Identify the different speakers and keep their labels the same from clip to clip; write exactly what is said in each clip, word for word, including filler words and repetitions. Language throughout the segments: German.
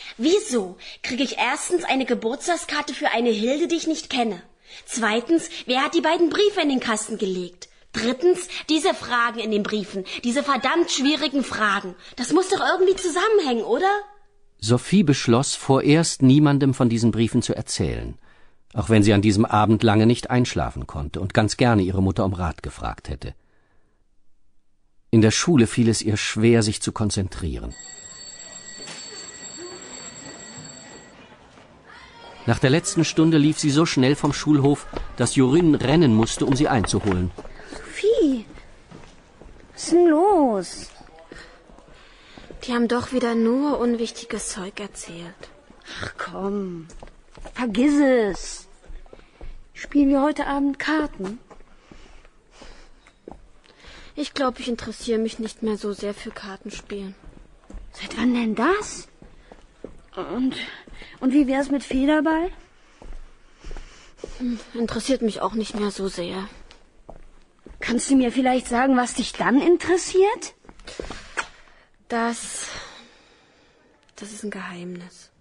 Speaker 1: Wieso kriege ich erstens eine Geburtstagskarte für eine Hilde, die ich nicht kenne? Zweitens, wer hat die beiden Briefe in den Kasten gelegt? Drittens, diese Fragen in den Briefen, diese verdammt schwierigen Fragen. Das muss doch irgendwie zusammenhängen, oder?
Speaker 2: Sophie beschloss, vorerst niemandem von diesen Briefen zu erzählen, auch wenn sie an diesem Abend lange nicht einschlafen konnte und ganz gerne ihre Mutter um Rat gefragt hätte. In der Schule fiel es ihr schwer, sich zu konzentrieren. Nach der letzten Stunde lief sie so schnell vom Schulhof, dass Jorun rennen musste, um sie einzuholen.
Speaker 3: Sophie, was ist denn los?
Speaker 1: Die haben doch wieder nur unwichtiges Zeug erzählt.
Speaker 3: Ach komm, vergiss es. Spielen wir heute Abend Karten?
Speaker 1: Ich glaube, ich interessiere mich nicht mehr so sehr für Kartenspielen.
Speaker 3: Seit wann denn das? Und, und wie wär's mit Federball?
Speaker 1: Hm, interessiert mich auch nicht mehr so sehr.
Speaker 3: Kannst du mir vielleicht sagen, was dich dann interessiert?
Speaker 1: Das... Das ist ein Geheimnis.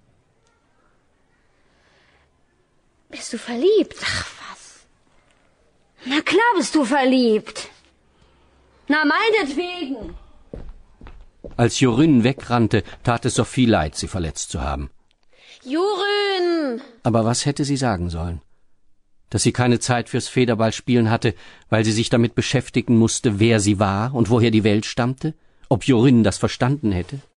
Speaker 3: Bist du verliebt?
Speaker 1: Ach, was?
Speaker 3: Na klar bist du verliebt. Na, meinetwegen.
Speaker 2: Als Jorun wegrannte, tat es Sophie leid, sie verletzt zu haben.
Speaker 1: Jorun!
Speaker 2: Aber was hätte sie sagen sollen? Dass sie keine Zeit fürs Federballspielen hatte, weil sie sich damit beschäftigen musste, wer sie war und woher die Welt stammte? Ob Jorun das verstanden hätte?